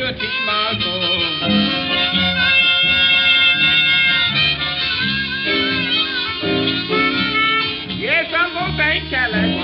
you teach my soul. Yes, I'm gonna thank Cadillac.